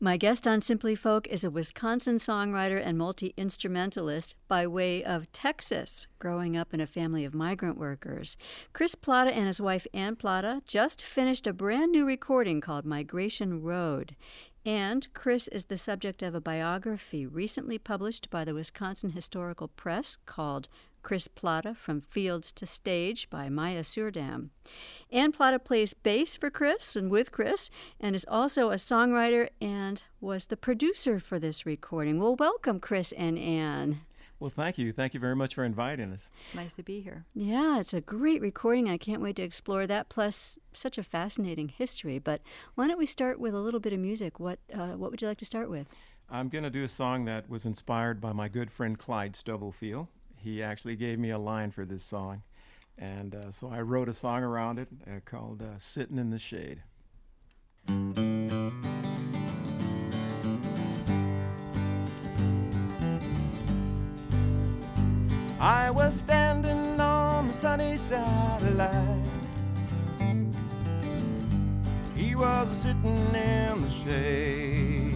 My guest on Simply Folk is a Wisconsin songwriter and multi-instrumentalist by way of Texas, growing up in a family of migrant workers. Chris Plata and his wife Ann Plata just finished a brand new recording called Migration Road. And Chris is the subject of a biography recently published by the Wisconsin Historical Press called Chris Plata, From Fields to Stage by Maya Surdam. Ann Plata plays bass for Chris and with Chris, and is also a songwriter and was the producer for this recording. Well, welcome, Chris and Ann. Well, thank you. Thank you very much for inviting us. It's nice to be here. Yeah, it's a great recording. I can't wait to explore that, plus such a fascinating history. But why don't we start with a little bit of music? What would you like to start with? I'm going to do a song that was inspired by my good friend Clyde Stubblefield. He actually gave me a line for this song, and so I wrote a song around it called Sitting in the Shade. I was standing on the sunny side of life. He was sitting in the shade,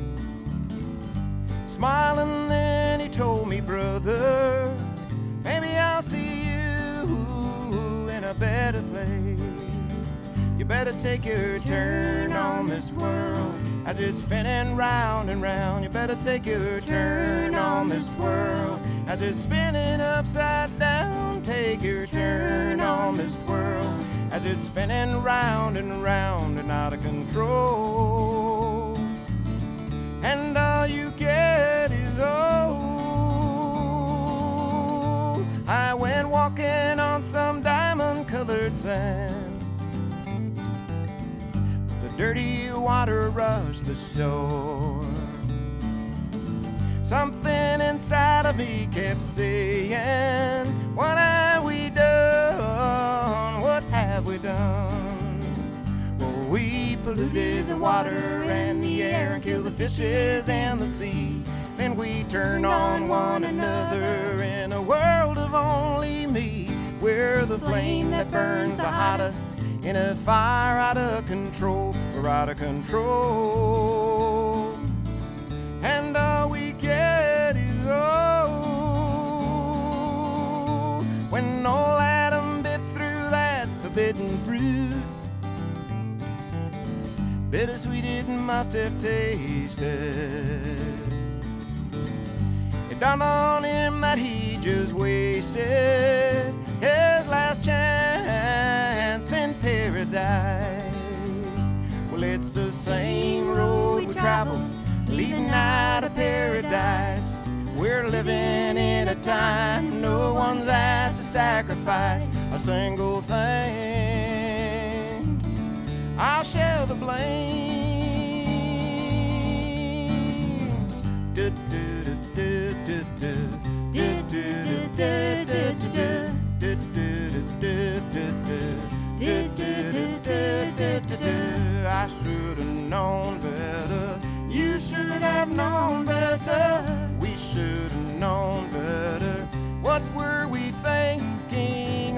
smiling, then he told me, brother, maybe I'll see you in a better place. You better take your turn on this world as it's spinning round and round. You better take your turn on this world as it's spinning upside down. Take your turn on this world as it's spinning round and round and out of control. And all you get is old. I went walking on some diamond-colored sand. The dirty water rushed the shore. Something inside of me kept saying, what have we done? What have we done? Well, we polluted the water and the air and killed the fishes and the sea. Then we turned on one another in a world of only me. We're the flame that burns the hottest in a fire out of control. We're out of control. And all we get is old. When old Adam bit through that forbidden fruit, bittersweet it must have tasted. It dawned on him that he just wasted his last chance in paradise. Well, it's the same road we traveled, leading out of paradise. We're living in a time no one's asked to sacrifice a single thing. I'll share the blame. I should have known better. You should have known better. We should have known better. What were we thinking?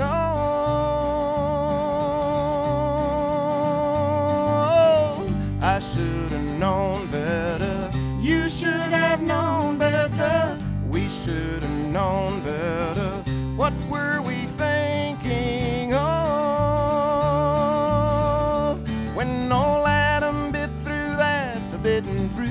Oh, I should have known better. You should have known better. We should have known better. What were we thinking of when old Adam bit through that forbidden fruit?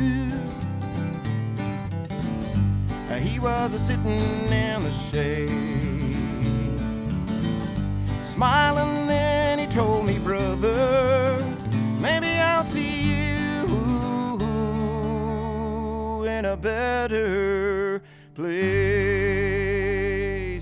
He was sitting in the shade, smiling, then he told me, brother, maybe I'll see you in a better place.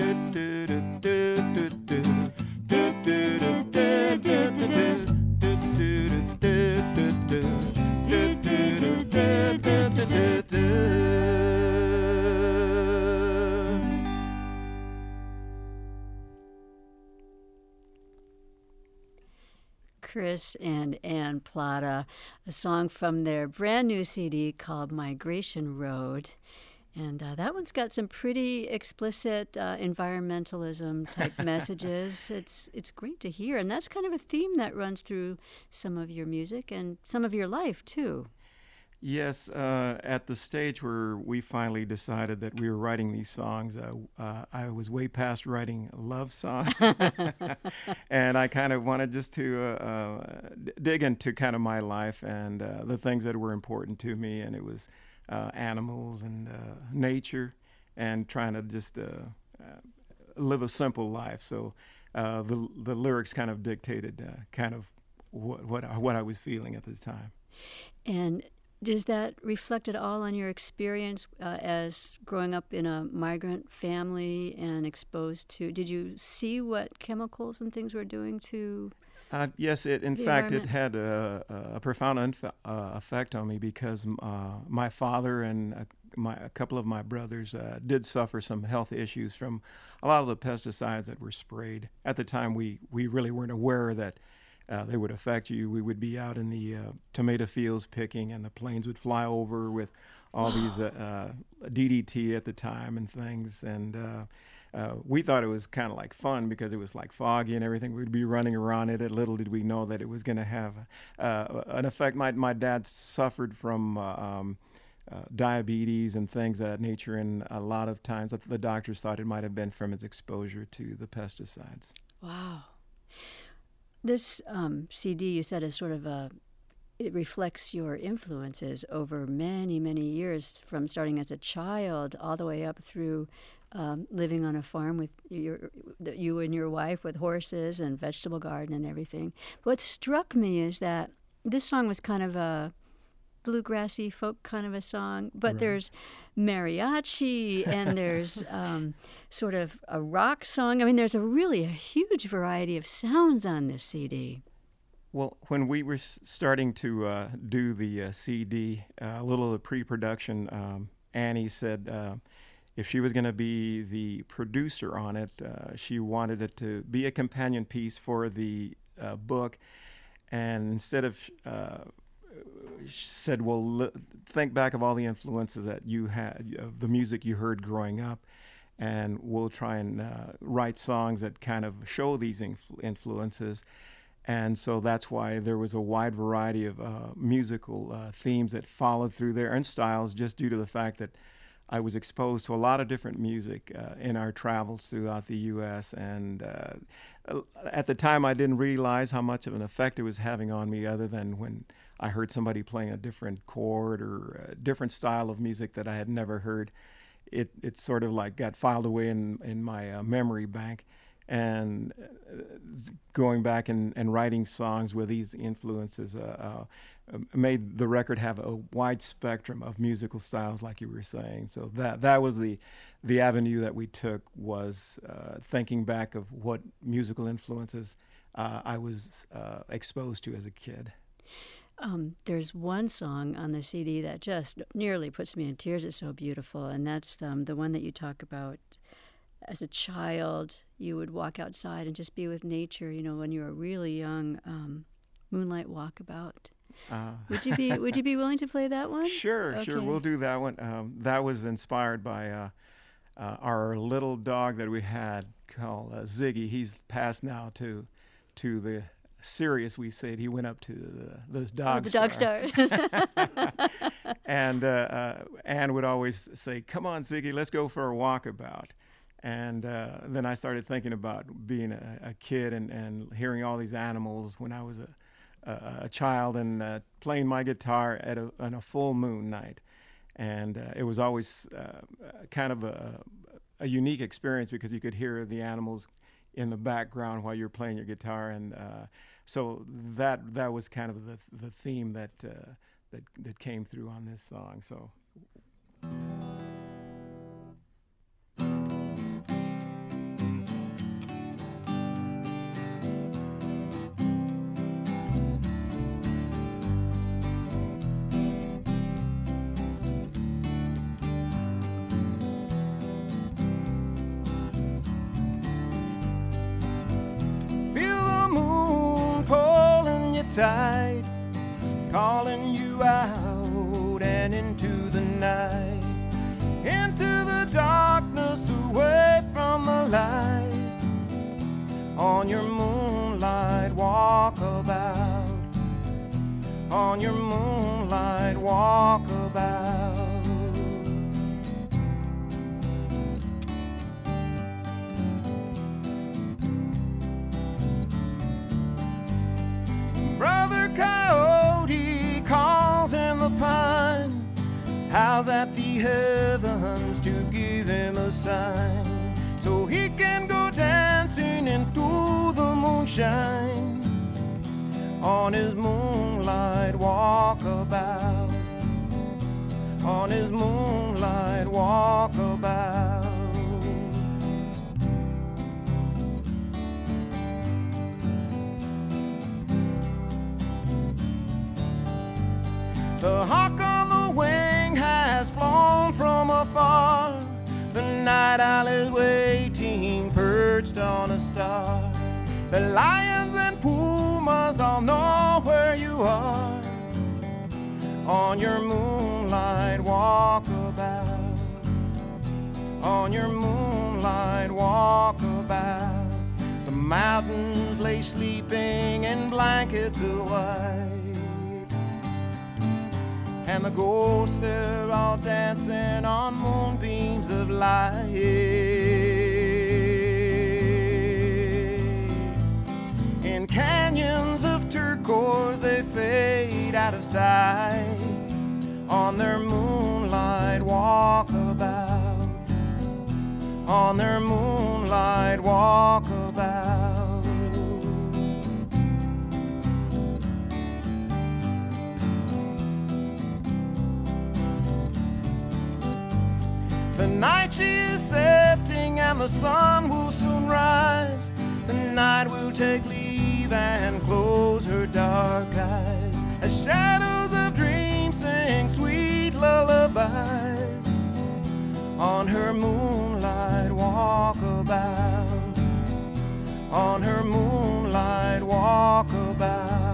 Chris and Ann Plata, a song from their brand new CD called Migration Road. And that one's got some pretty explicit environmentalism type messages. It's great to hear. And that's kind of a theme that runs through some of your music and some of your life, too. Yes, at the stage where we finally decided that we were writing these songs, I was way past writing love songs, and I kind of wanted just to dig into kind of my life and the things that were important to me, and it was animals and nature, and trying to just live a simple life. So the lyrics kind of dictated kind of what I was feeling at the time. And does that reflect at all on your experience as growing up in a migrant family and exposed to? Did you see what chemicals and things were doing to? Yes, in fact, it had a profound effect on me because my father and a couple of my brothers did suffer some health issues from a lot of the pesticides that were sprayed. At the time, we really weren't aware that they would affect you. We would be out in the tomato fields picking, and the planes would fly over with all these DDT at the time and things. And we thought it was kind of like fun because it was like foggy and everything. We'd be running around it. Little did we know that it was going to have an effect. My dad suffered from diabetes and things of that nature, and a lot of times the doctors thought it might have been from his exposure to the pesticides. Wow. This CD, you said, is sort of it reflects your influences over many, many years, from starting as a child all the way up through living on a farm with you and your wife with horses and vegetable garden and everything. What struck me is that this song was kind of a bluegrassy folk kind of a song, but right. There's mariachi and there's sort of a rock song. I mean, there's a huge variety of sounds on this CD. Well, when we were starting to do the CD, a little of the pre-production, Annie said if she was going to be the producer on it, she wanted it to be a companion piece for the book, and instead of she said, well, think back of all the influences that you had, of the music you heard growing up, and we'll try and write songs that kind of show these influences. And so that's why there was a wide variety of musical themes that followed through there, and styles, just due to the fact that I was exposed to a lot of different music in our travels throughout the U.S. And at the time, I didn't realize how much of an effect it was having on me, other than when I heard somebody playing a different chord or a different style of music that I had never heard. It sort of like got filed away in my memory bank. And going back and writing songs with these influences made the record have a wide spectrum of musical styles, like you were saying. So that was the avenue that we took, was thinking back of what musical influences I was exposed to as a kid. There's one song on the CD that just nearly puts me in tears. It's so beautiful, and that's the one that you talk about. As a child, you would walk outside and just be with nature, when you were really young. Moonlight Walkabout. Would you be willing to play that one? Sure, okay. Sure. We'll do that one. That was inspired by our little dog that we had called Ziggy. He's passed now to the Sirius, we said. He went up to the dog star. And Ann would always say, "Come on, Ziggy, let's go for a walkabout." And then I started thinking about being a kid and hearing all these animals when I was a child, and playing my guitar on a full moon night. And it was always kind of a unique experience, because you could hear the animals in the background while you're playing your guitar. And so that was kind of the theme that came through on this song. So. Tide calling you out and into the night, into the darkness, away from the light, on your moonlight walkabout, on your moonlight walkabout. walk about. Brother Coyote calls in the pine, howls at the heavens to give him a sign, so he can go dancing into the moonshine on his moonlight walkabout, on his moonlight walkabout. The hawk on the wing has flown from afar, the night owl is waiting perched on a star. The lions and pumas all know where you are on your moonlight walkabout, on your moonlight walkabout. The mountains lay sleeping in blankets of white, and the ghosts, they're all dancing on moonbeams of light. In canyons of turquoise they fade out of sight on their moonlight walkabout, on their moonlight walkabout. The night she is setting and the sun will soon rise. The night will take leave and close her dark eyes, as shadows of dreams sing sweet lullabies on her moonlight walkabout, on her moonlight walkabout.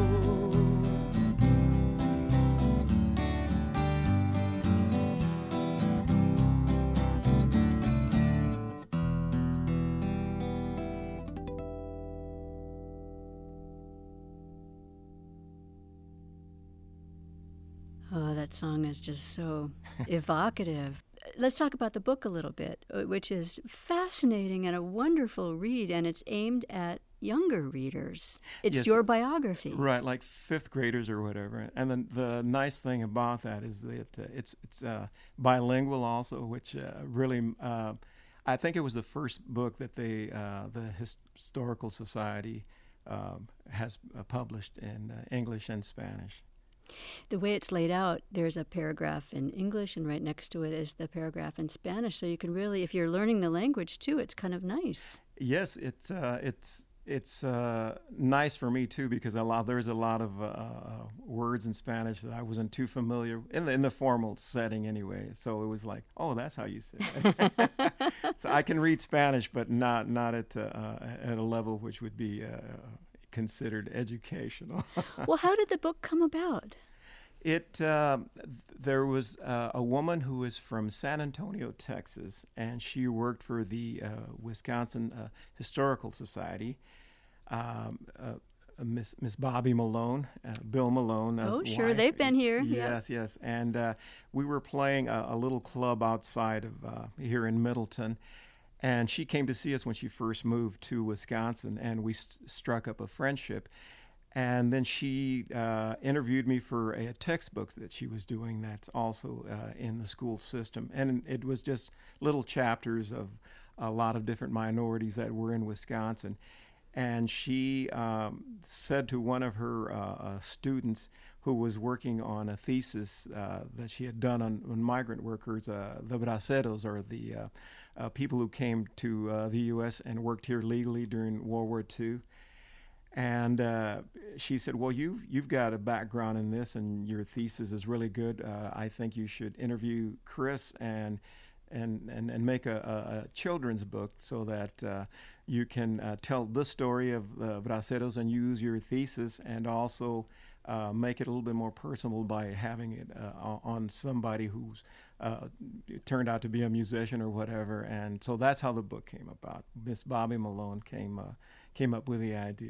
Oh, that song is just so evocative. Let's talk about the book a little bit, which is fascinating and a wonderful read, and it's aimed at younger readers. It's Yes. your biography. Right, like fifth graders or whatever. And then the nice thing about that is that it's bilingual also, which really, I think it was the first book that the Historical Society has published in English and Spanish. The way it's laid out, there's a paragraph in English, and right next to it is the paragraph in Spanish. So you can really, if you're learning the language too, it's kind of nice. Yes, it's nice for me too, because there's a lot of words in Spanish that I wasn't too familiar in the formal setting anyway. So it was like, oh, that's how you say it. So I can read Spanish, but not at a level which would be considered educational. Well, how did the book come about? There was a woman who was from San Antonio, Texas, and she worked for the Wisconsin Historical Society. Miss Bobby Malone, Bill Malone. Oh, sure, wife. they've been here. Yes, yes. And we were playing a little club outside of here in Middleton. And she came to see us when she first moved to Wisconsin, and we struck up a friendship. And then she interviewed me for a textbook that she was doing that's also in the school system. And it was just little chapters of a lot of different minorities that were in Wisconsin. And she said to one of her students who was working on a thesis that she had done on migrant workers, the braceros, or the people who came to the U.S. and worked here legally during World War II. And she said, well, you've got a background in this, and your thesis is really good. I think you should interview Chris and make a children's book so that you can tell the story of the braceros and use your thesis, and also make it a little bit more personal by having it on somebody who's turned out to be a musician or whatever. And so that's how the book came about. Miss Bobby Malone came up with the idea.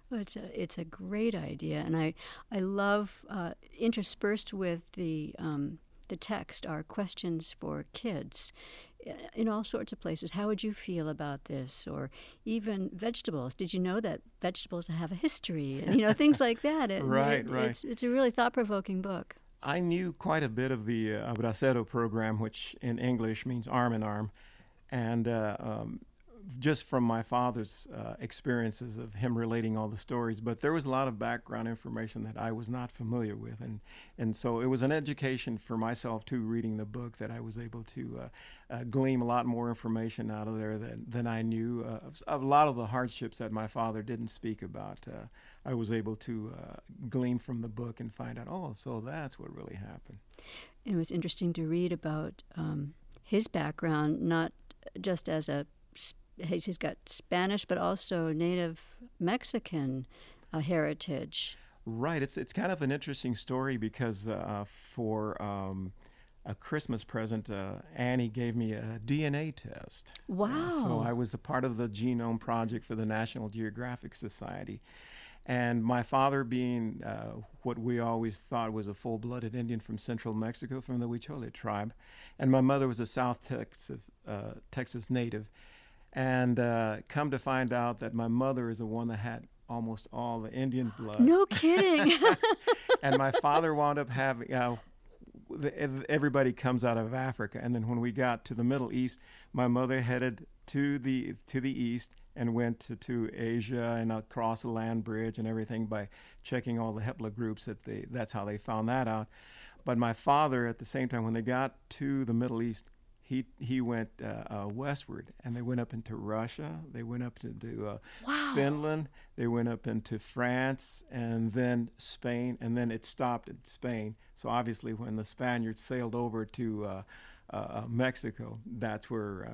Well, it's a great idea, and I love interspersed with the text are questions for kids in all sorts of places. How would you feel about this? Or even vegetables. Did you know that vegetables have a history? And, things like that. Right. It's a really thought-provoking book. I knew quite a bit of the Abracero program, which in English means arm in arm, and just from my father's experiences of him relating all the stories. But there was a lot of background information that I was not familiar with, and so it was an education for myself too, reading the book, that I was able to glean a lot more information out of there than I knew. A lot of the hardships that my father didn't speak about, I was able to glean from the book and find out, oh, so that's what really happened. It was interesting to read about his background, not just as he's got Spanish, but also Native Mexican heritage. Right. It's kind of an interesting story because for a Christmas present, Annie gave me a DNA test. Wow. So I was a part of the Genome Project for the National Geographic Society. And my father being what we always thought was a full-blooded Indian from central Mexico, from the Huichole tribe, and my mother was a South Texas native. And come to find out that my mother is the one that had almost all the Indian blood. No kidding. And my father wound up having, everybody comes out of Africa. And then when we got to the Middle East, my mother headed to the east and went to Asia and across the land bridge and everything by checking all the Hepla groups. That's how they found that out. But my father, at the same time, when they got to the Middle East, he went westward, and they went up into Russia. They went up into Finland. They went up into France, and then Spain, and then it stopped at Spain. So obviously, when the Spaniards sailed over to Mexico, that's where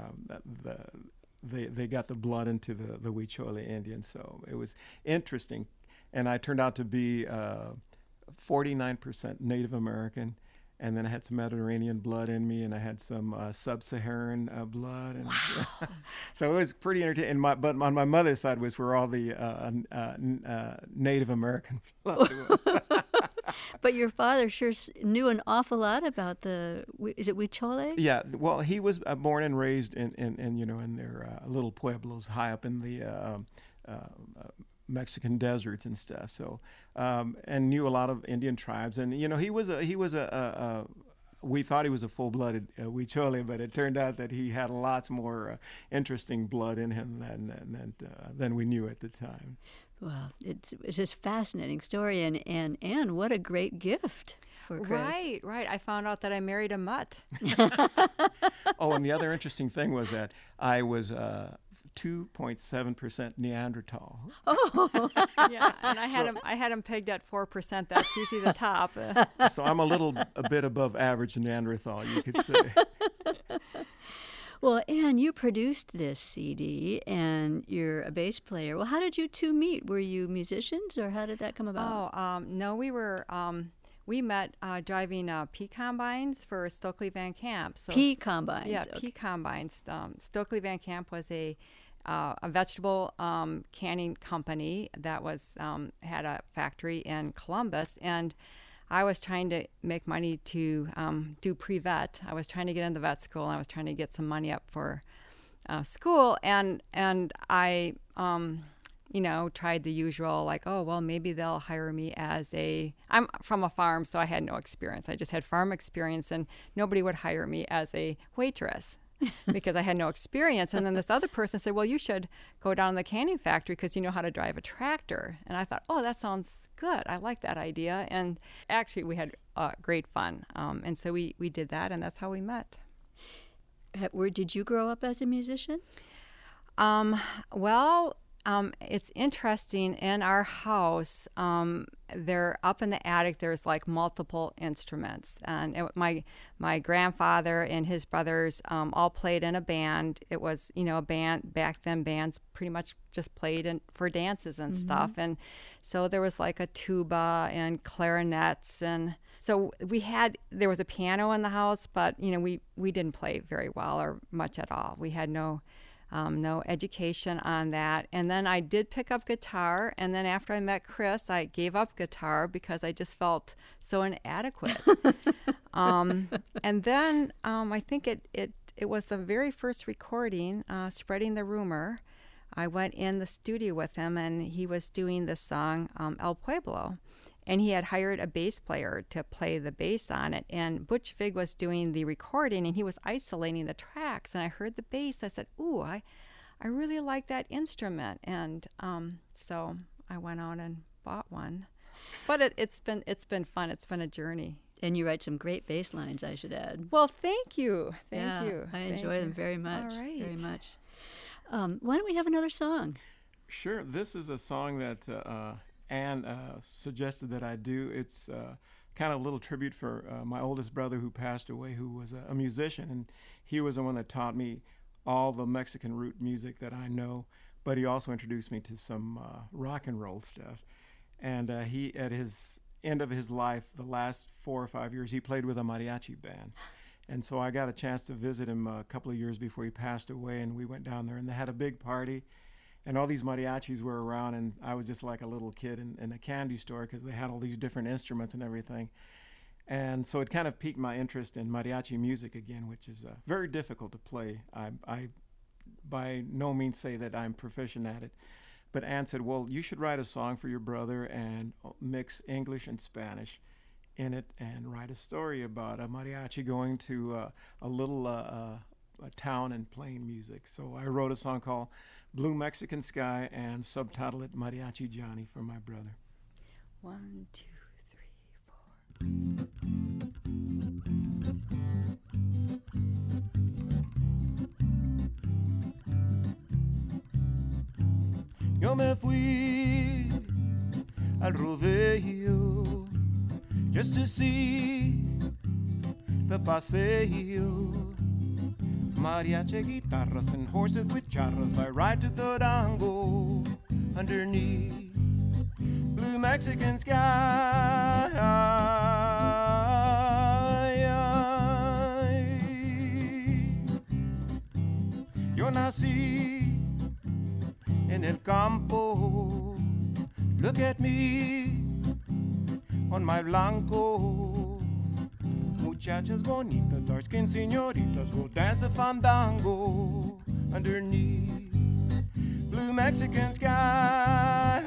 they got the blood into the Huichole Indians. So it was interesting, and I turned out to be 49% Native American. And then I had some Mediterranean blood in me, and I had some sub-Saharan blood. And wow. So it was pretty entertaining. But on my mother's side was where all the Native American blood was. But your father sure knew an awful lot about is it Huichole? Yeah, well, he was born and raised in their little pueblos high up in the Mexican deserts and stuff. So, and knew a lot of Indian tribes. And we thought he was a full-blooded Huichole, but it turned out that he had lots more interesting blood in him than we knew at the time. Well, it's just a fascinating story, and what a great gift for Chris. Right. I found out that I married a mutt. Oh, and the other interesting thing was that I was 2.7% Neanderthal. Oh, yeah, and I had him pegged at 4%. That's usually the top. So I'm a bit above average Neanderthal, you could say. Well, Anne, you produced this CD, and you're a bass player. Well, how did you two meet? Were you musicians, or how did that come about? No, we met driving pea combines for Stokely Van Camp. So, pea combines? Yeah, okay. Pea combines. Stokely Van Camp was a vegetable canning company that had a factory in Columbus, and I was trying to make money to do pre-vet. I was trying to get into vet school, and I was trying to get some money up for school, and I tried the usual, like, oh, well, maybe they'll hire me I'm from a farm, so I had no experience. I just had farm experience, and nobody would hire me as a waitress because I had no experience. And then this other person said, well, you should go down to the canning factory because you know how to drive a tractor. And I thought, oh, that sounds good. I like that idea. And actually, we had great fun. And so we did that, and that's how we met. Where did you grow up as a musician? It's interesting. In our house, there up in the attic, there's like multiple instruments, and my grandfather and his brothers all played in a band. It was a band back then. Bands pretty much just played for dances and stuff, and so there was like a tuba and clarinets, and so there was a piano in the house, but we didn't play very well or much at all. We had no no education on that. And then I did pick up guitar. And then after I met Chris, I gave up guitar because I just felt so inadequate. And then I think it was the very first recording, Spreading the Rumor. I went in the studio with him, and he was doing the song El Pueblo. And he had hired a bass player to play the bass on it. And Butch Vig was doing the recording, and he was isolating the tracks. And I heard the bass. I said, ooh, I really like that instrument. And so I went out and bought one. But it's been fun. It's been a journey. And you write some great bass lines, I should add. Well, thank you. Thank you. I enjoy them very much. All right. Very much. Why don't we have another song? Sure. This is a song that Ann suggested that I do. It's kind of a little tribute for my oldest brother who passed away, who was a musician, and he was the one that taught me all the Mexican root music that I know, but he also introduced me to some rock and roll stuff. And he, at his end of his life, the last 4 or 5 years, he played with a mariachi band. And so I got a chance to visit him a couple of years before he passed away, and we went down there, and they had a big party. And all these mariachis were around, and I was just like a little kid in a candy store because they had all these different instruments and everything. And so it kind of piqued my interest in mariachi music again, which is very difficult to play. I by no means say that I'm proficient at it. But Ann said, well, you should write a song for your brother and mix English and Spanish in it and write a story about a mariachi going to a little a town and playing music. So I wrote a song called Blue Mexican Sky and subtitled it Mariachi Johnny for my brother. 1, 2, 3, 4. Yo me fui al rodeo just to see the paseo. Mariachi guitarras and horses with charras. I ride to Durango underneath blue Mexican sky. Yo nací en el campo. Look at me on my blanco. Muchachas bonitas, dark-skinned señoritas will dance a fandango underneath blue Mexican sky.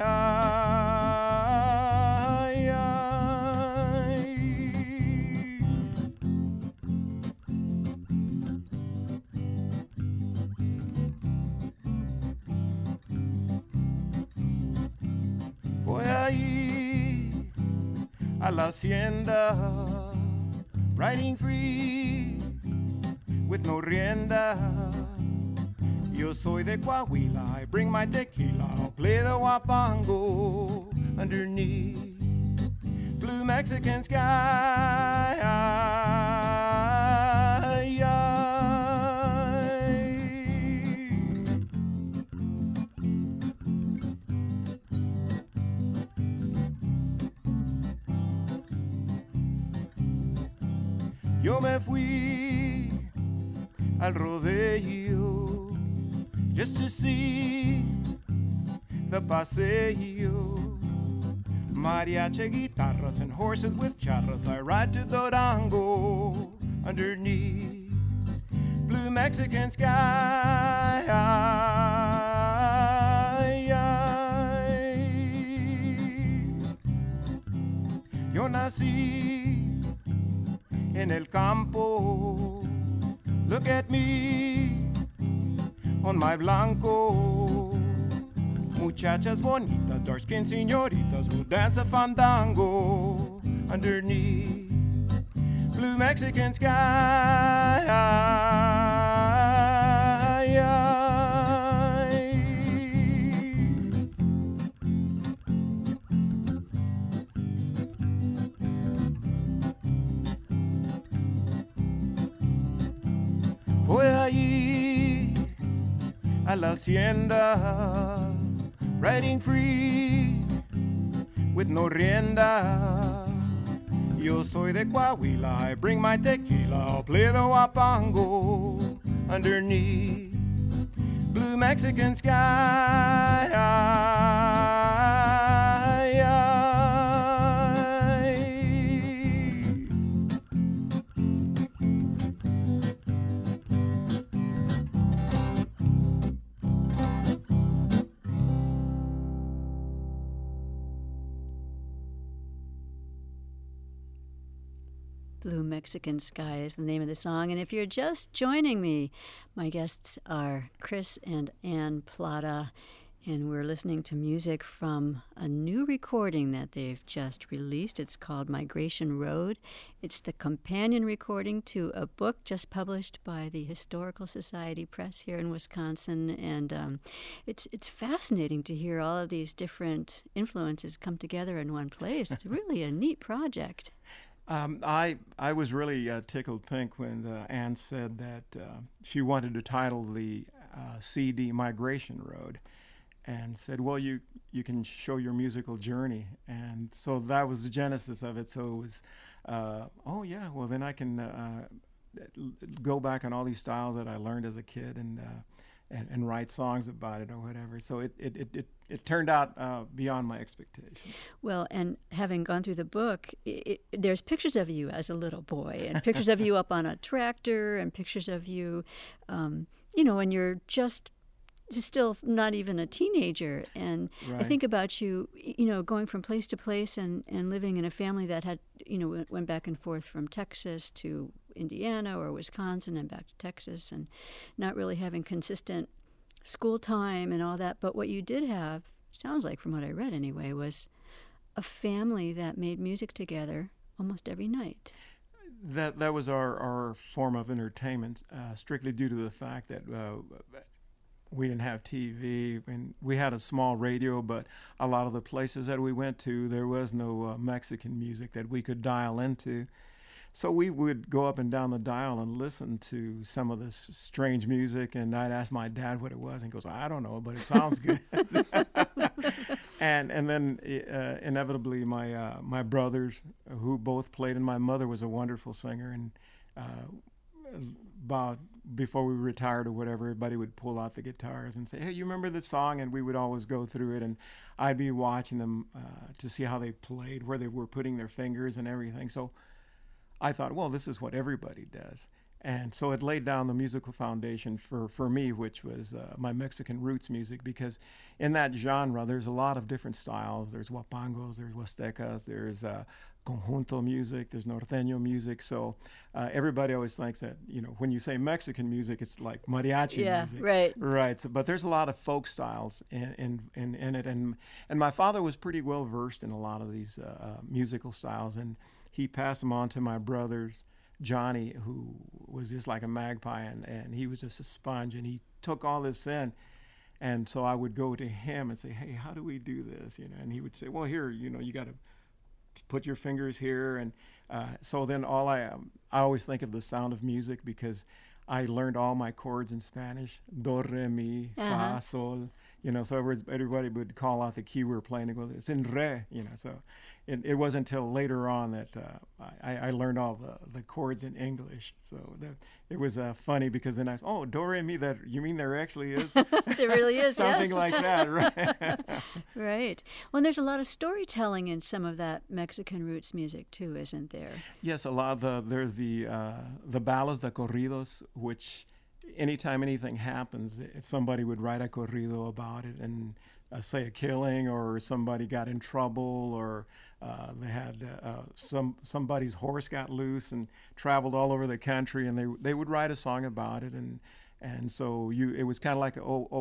Voy ahí a la hacienda, riding free with no rienda. Yo soy de Coahuila, I bring my tequila, I'll play the huapango underneath blue Mexican sky. Yo me fui al rodeo just to see the paseo. Mariachi guitarras and horses with charras. I ride to Durango underneath blue Mexican sky. Yo nací en el campo. Look at me on my blanco. Muchachas bonitas, dark-skinned señoritas will dance a fandango underneath blue Mexican sky. Voy allí a la hacienda, riding free with no rienda. Yo soy de Coahuila, I bring my tequila, I'll play the huapango underneath blue Mexican sky. Blue Mexican Sky is the name of the song. And if you're just joining me, my guests are Chris and Ann Plata, and we're listening to music from a new recording that they've just released. It's called Migration Road. It's the companion recording to a book just published by the Historical Society Press here in Wisconsin. And it's fascinating to hear all of these different influences come together in one place. It's really a neat project. I was really tickled pink when Ann said that she wanted to title the CD Migration Road, and said, well, you can show your musical journey. And so that was the genesis of it. So it was, oh yeah, well then I can go back on all these styles that I learned as a kid and write songs about it or whatever. So it turned out beyond my expectations. Well, and having gone through the book, there's pictures of you as a little boy, and pictures of you up on a tractor, and pictures of you, when you're just still not even a teenager. And Right. I think about you, going from place to place and living in a family that had, went back and forth from Texas to Indiana or Wisconsin and back to Texas, and not really having consistent school time and all that. But what you did have, sounds like from what I read anyway, was a family that made music together almost every night. That was our form of entertainment, strictly due to the fact that we didn't have TV, and we had a small radio, but a lot of the places that we went to, there was no Mexican music that we could dial into. So we would go up and down the dial and listen to some of this strange music, and I'd ask my dad what it was, and he goes, I don't know, but it sounds good. and then inevitably my brothers, who both played, and my mother was a wonderful singer, and about before we retired or whatever, everybody would pull out the guitars and say, hey, you remember this song? And we would always go through it, and I'd be watching them to see how they played, where they were putting their fingers and everything. So I thought, well, this is what everybody does. And so it laid down the musical foundation for me, which was my Mexican roots music, because in that genre, there's a lot of different styles. There's huapangos, there's huastecas, there's conjunto music, there's norteño music. So everybody always thinks that, when you say Mexican music, it's like mariachi music. Right. Right. So, but there's a lot of folk styles in it. And my father was pretty well versed in a lot of these musical styles, and he passed them on to my brothers, Johnny, who was just like a magpie, and he was just a sponge, and he took all this in. And so I would go to him and say, hey, how do we do this? And he would say, well, here, you got to put your fingers here. And so then I always think of the sound of music, because I learned all my chords in Spanish, do, re, mi, fa, sol. So everybody would call out the key we were playing and go, it's in re, so it wasn't until later on that I learned all the chords in English. So it was funny, because then I said, oh, do, re, mi, you mean there actually is? There really is, something yes. like that, right? Right. Well, there's a lot of storytelling in some of that Mexican roots music too, isn't there? Yes, a lot of there's the ballads, the corridos, which anytime anything happens, somebody would write a corrido about it, and say a killing, or somebody got in trouble, or they had somebody's horse got loose and traveled all over the country, and they would write a song about it, and so it was kind of like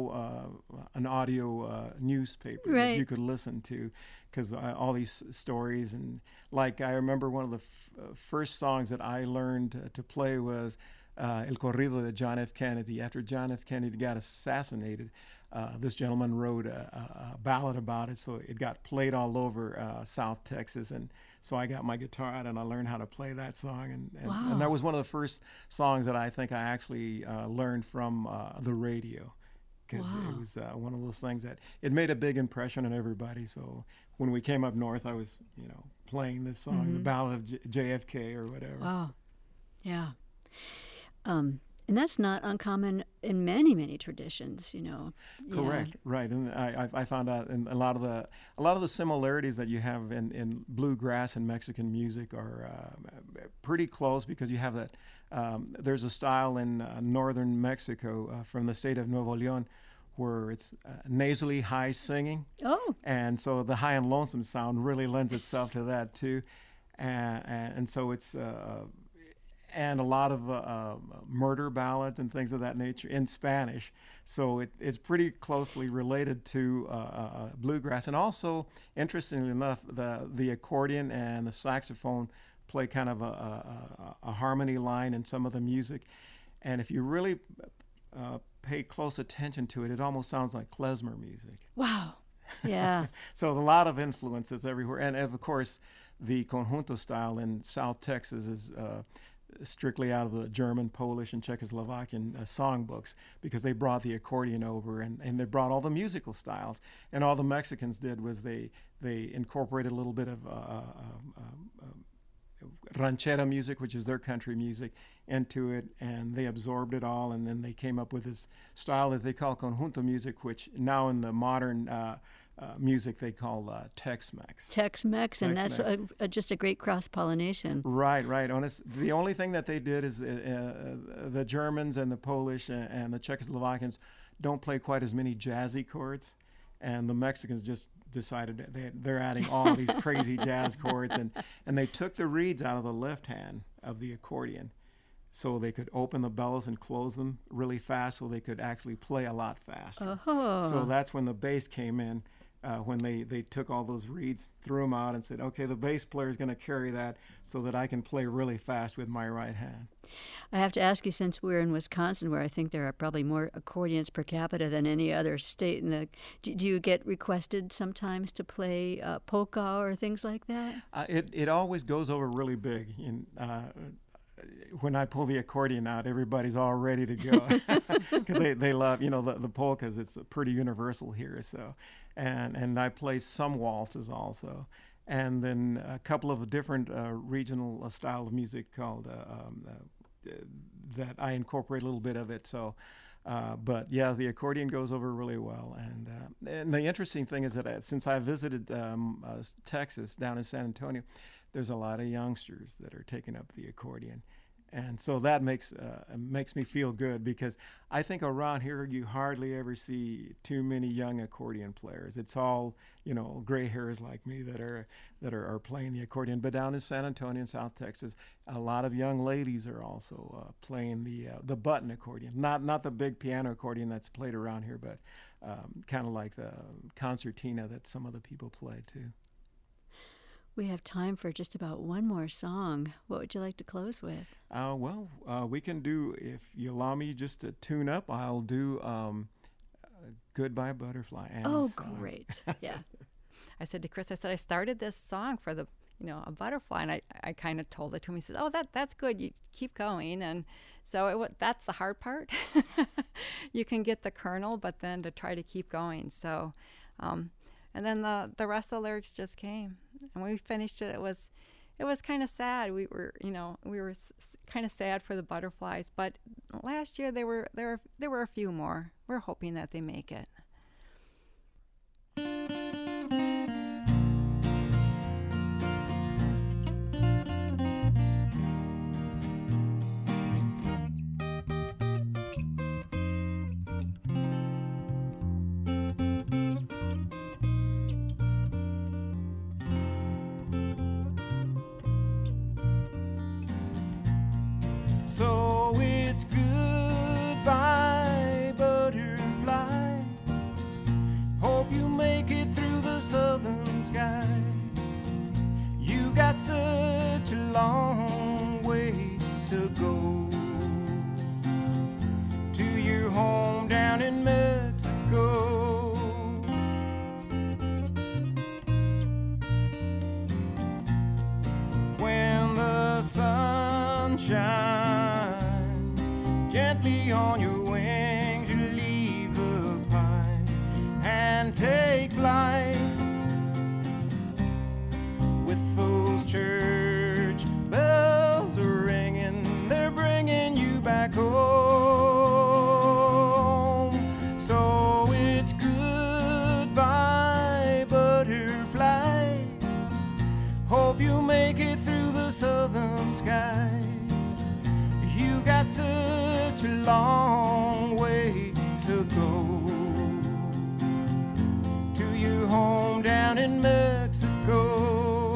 an audio newspaper right. that you could listen to, because all these stories. And like I remember one of the first songs that I learned to play was El Corrido de John F. Kennedy. After John F. Kennedy got assassinated, this gentleman wrote a ballad about it, so it got played all over South Texas. And so I got my guitar out and I learned how to play that song. And that was one of the first songs that I think I actually learned from the radio, because it was one of those things that it made a big impression on everybody. So when we came up north, I was, playing this song, the Ballad of JFK or whatever. Wow. Yeah. And that's not uncommon in many, many traditions, you know. Correct, Yeah. right. And I found out in a lot of the similarities that you have in bluegrass and Mexican music are pretty close, because you have that. There's a style in northern Mexico from the state of Nuevo León where it's nasally high singing. Oh, And so the high and lonesome sound really lends itself to that too. And so it's and a lot of murder ballads and things of that nature in Spanish. So it's pretty closely related to bluegrass. And also, interestingly enough, the accordion and the saxophone play kind of a harmony line in some of the music. And if you really pay close attention to it, it almost sounds like klezmer music. wow. Yeah. So a lot of influences everywhere. And of course, the conjunto style in South Texas is strictly out of the German, Polish, and Czechoslovakian songbooks, because they brought the accordion over, and they brought all the musical styles. And all the Mexicans did was they incorporated a little bit of ranchera music, which is their country music, into it, and they absorbed it all, and then they came up with this style that they call conjunto music, which now in the modern music they call Tex-Mex. Tex-Mex, and that's just a great cross-pollination. Right. The only thing that they did is the Germans and the Polish and the Czechoslovakians don't play quite as many jazzy chords, and the Mexicans just decided they're adding all these crazy jazz chords, and they took the reeds out of the left hand of the accordion, so they could open the bellows and close them really fast, so they could actually play a lot faster. Oh. So that's when the bass came in, when they took all those reeds, threw them out, and said, okay, the bass player is going to carry that so that I can play really fast with my right hand. I have to ask you, since we're in Wisconsin, where I think there are probably more accordions per capita than any other state, do you get requested sometimes to play polka or things like that? It always goes over really big. When I pull the accordion out, everybody's all ready to go, because they love, the polkas. It's pretty universal here. So, and I play some waltzes also, and then a couple of different regional style of music called that I incorporate a little bit of it. So, but yeah, the accordion goes over really well. And the interesting thing is that since I visited Texas down in San Antonio, there's a lot of youngsters that are taking up the accordion. And so that makes me feel good, because I think around here you hardly ever see too many young accordion players. It's all, gray hairs like me that are playing the accordion. But down in San Antonio and South Texas, a lot of young ladies are also playing the button accordion, not the big piano accordion that's played around here, but kind of like the concertina that some of the people play too. We have time for just about one more song. What would you like to close with? We can do, if you allow me just to tune up, I'll do Goodbye Butterfly. Oh, great. Yeah. I said to Chris, I started this song for a butterfly, and I kind of told it to him. He said, oh, that's good. You keep going. And so that's the hard part. You can get the kernel, but then to try to keep going. So, and then the rest of the lyrics just came. And when we finished it, it was kind of sad. We were kind of sad for the butterflies. But last year there were a few more. We're hoping that they make it. So it's goodbye, butterfly. Hope you make it through the southern sky. You got such a long way to go to your home down in Mexico. When the sun shines gently on your wings, you leave the pine and take flight with those church bells ringing. They're bringing you back home. long way to go to your home down in Mexico.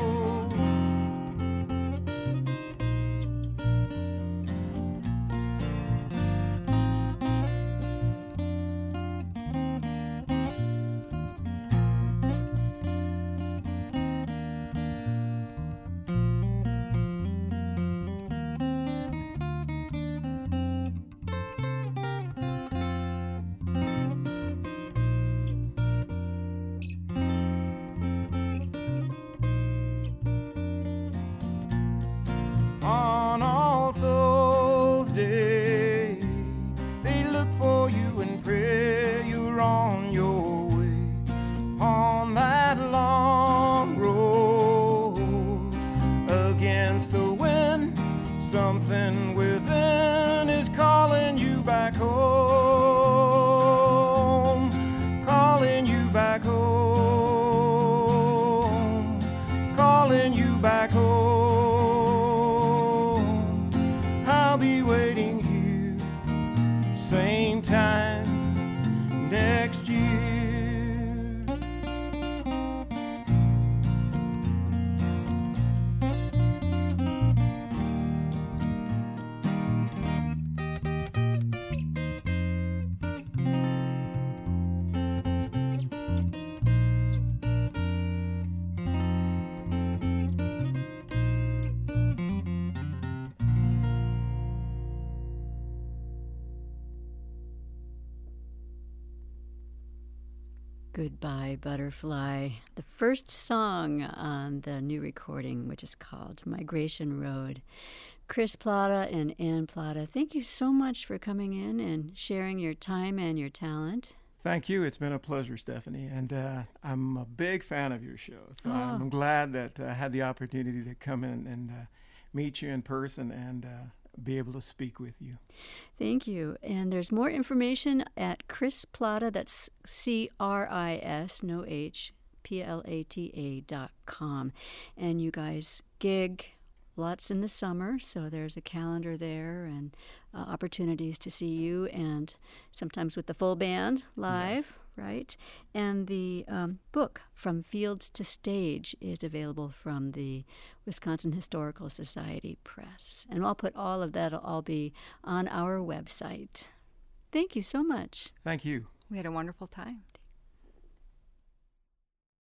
On All Souls Day, they look for you and pray you're on your way. On that long road against the wind, something within is calling you back home, calling you back home, calling you back home. I'll be waiting here, same time next year. Goodbye, Butterfly, the first song on the new recording, which is called Migration Road. Chris Plata and Ann Plata, thank you so much for coming in and sharing your time and your talent. Thank you. It's been a pleasure, Stephanie, and I'm a big fan of your show. So I'm glad that I had the opportunity to come in and meet you in person and be able to speak with you. Thank you. And there's more information at Chris Plata, that's CRIS, no H, PLATA.com. And you guys gig lots in the summer, so there's a calendar there and opportunities to see you, and sometimes with the full band live. Yes. Right? And the book, From Fields to Stage, is available from the Wisconsin Historical Society Press. And I'll put all of that, it'll all be on our website. Thank you so much. Thank you. We had a wonderful time.